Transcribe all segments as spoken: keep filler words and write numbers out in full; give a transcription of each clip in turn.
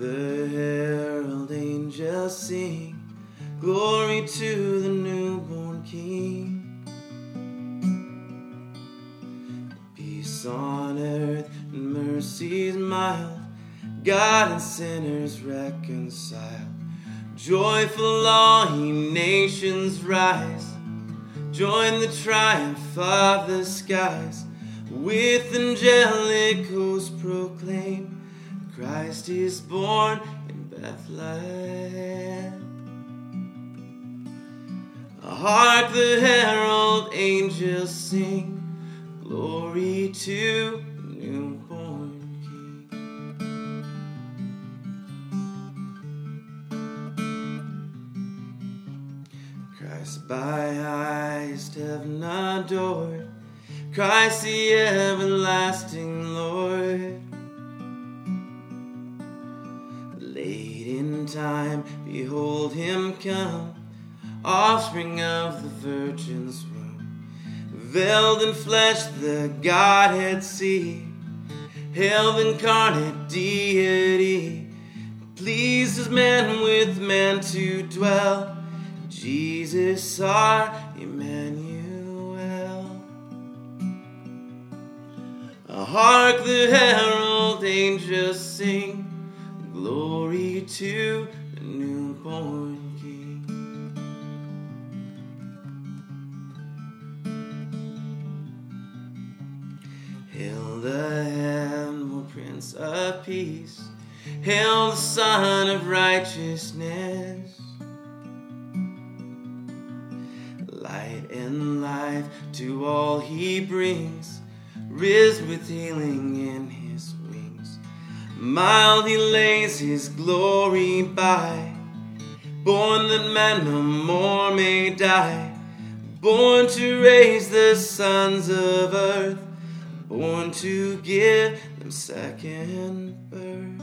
the herald angels sing, glory to the newborn King. Peace on earth and mercies mild, God and sinners reconciled. Joyful all ye nations rise, join the triumph of the skies. With angelic hosts proclaim, Christ is born in Bethlehem. Hark the herald angels sing, glory to the newborn King. Christ by highest heaven adored, Christ the everlasting Lord. Late in time, behold him come, offspring of the Virgin's womb. Veiled in flesh the Godhead see, hail the incarnate deity. Pleased as man with man to dwell, Jesus our Emmanuel. Hark the herald angels sing, glory to the newborn King. Hail the heavenly Prince of Peace, hail the Son of Righteousness. Light and life to all he brings, risen with healing in his wings. Mild he lays his glory by, born that man no more may die. Born to raise the sons of earth, born to give them second birth.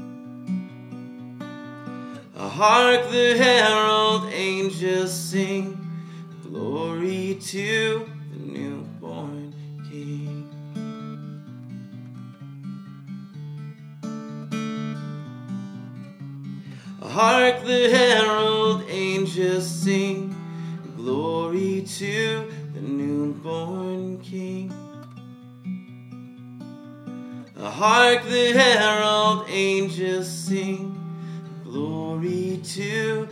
Hark the herald angels sing, glory to the newborn King. Hark the herald angels sing, glory to the newborn King. Hark the herald angels sing, glory to